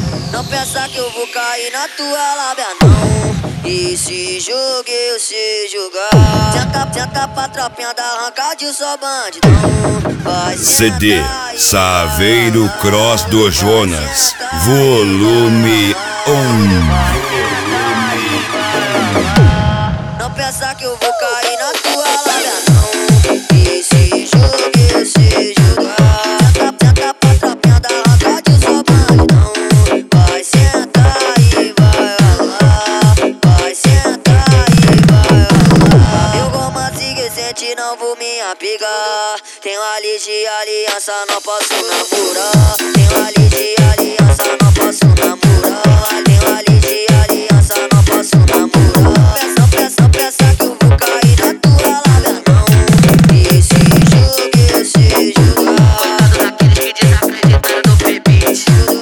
Não pensa que eu vou cair na tua lábia não. E se jogue, eu sei jogar. Senta pra tropinha da arranca de só bandidão. Vai CD Saveiro Cross do Jonas, volume 1. Não pensa que eu vou cair na tua lábia não. E se jogue, eu sei jogar. Senta pra tropinha da arranca de só bandidão. Vai sentar e vai ralar. Vai sentar e vai ralar. Eu romance recente, não vou me apegar. Tenho a lista de aliança, não posso namorar. Tenho a lista de aliança, não posso namorar. Tenho a lista de aliança, não posso namorar. Pensa que eu vou cair na tua lábia não. E se jogue, eu sei jogar. Coitado daqueles que desacreditaram no P-Beat.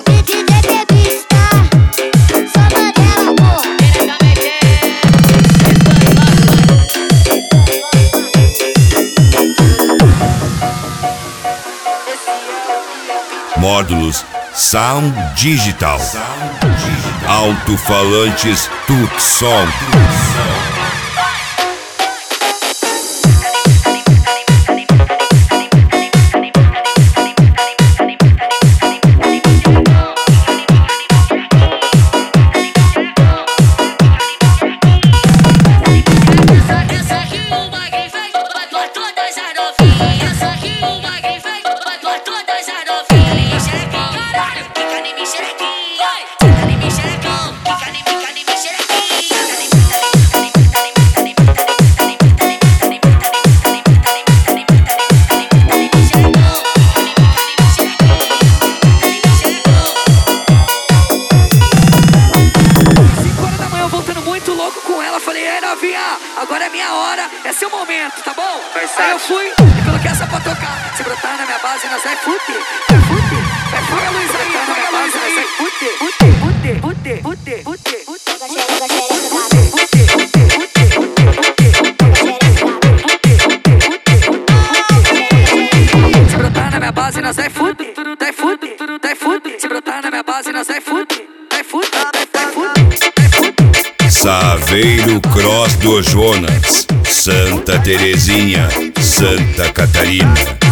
Módulos Sound Digital, alto-falantes Tucson. Agora é minha hora, é seu momento, tá bom? Aí eu fui e coloquei essa pra tocar. Se brotar na minha base, nós vai fuder. Vai fuder, vai fuder a luz aí, vai a luz aí. Vai fuder, fuder, fuder, fuder, fuder, fuder. Se brotar na minha base, nós vai fuder. Vai fuder, vai fuder. Se brotar na minha base, nós vai fuder. Vai fuder, vai fuder. Saveiro Cross do Jonas, Santa Terezinha, Santa Catarina.